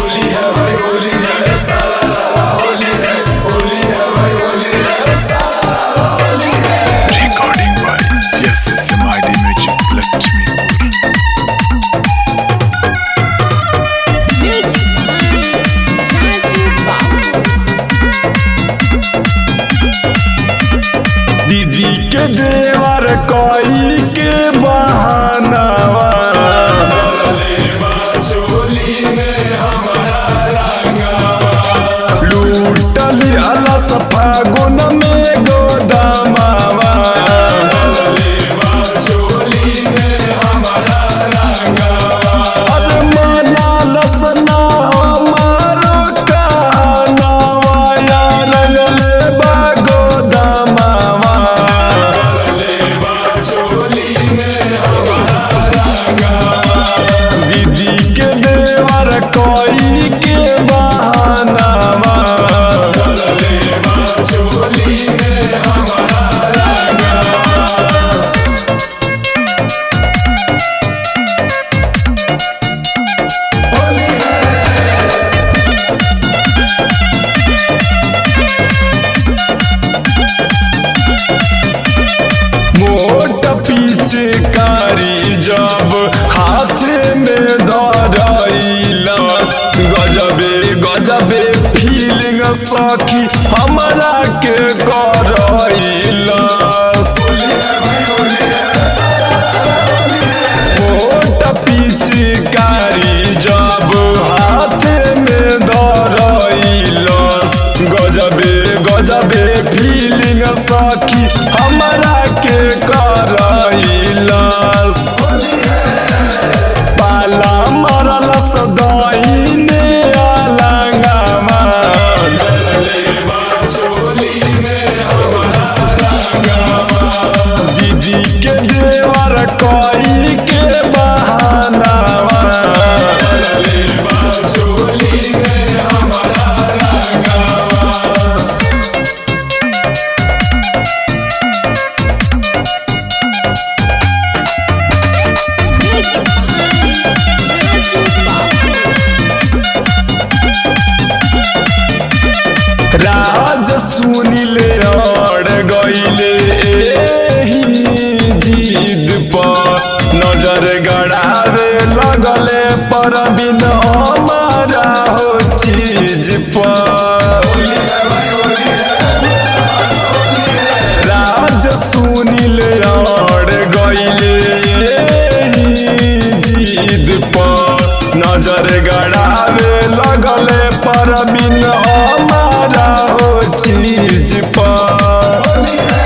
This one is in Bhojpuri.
होली है भाई होली है सारा होली है होली है भाई होली है सारा होली है। Recording by SSMID Music Lakshmipur। दीदी के देवर कोई के बहानावा चोली में हमारा रंगावा लूटली अलस फागुन में गोदामावा चोली में हमारा रंगावा अरे माना लसना हमारो कहनावा यार ले बा गोदामावा चोली में हमारा रंगावा दीदी के देवर कोई के बहानावा चोली में हमारा रंगावा होली है मोट पिचकारी जब हाथ में धरैलस गजबे गजबे फीलिंग सखी हमरा के करैलस मोट पिचकारी जब हाथ में धरैलस गजबे गजबे फीलिंग सखी हमरा के करैलस पाला मरलस दहीने अलंगामा चोली में हमारा रंगावा दीदी के देवर कोई के बहानावा चोली में हमारा रंगावा राज सुनिल अड़ गईले एही जिद पर नजर गड़ावे लगले पर बिन हमारा हो चीज पर राज सुनिल अड़ गईले एही जिद पर नजर गड़ावे लगले पर बिन हमारा हो चीज पर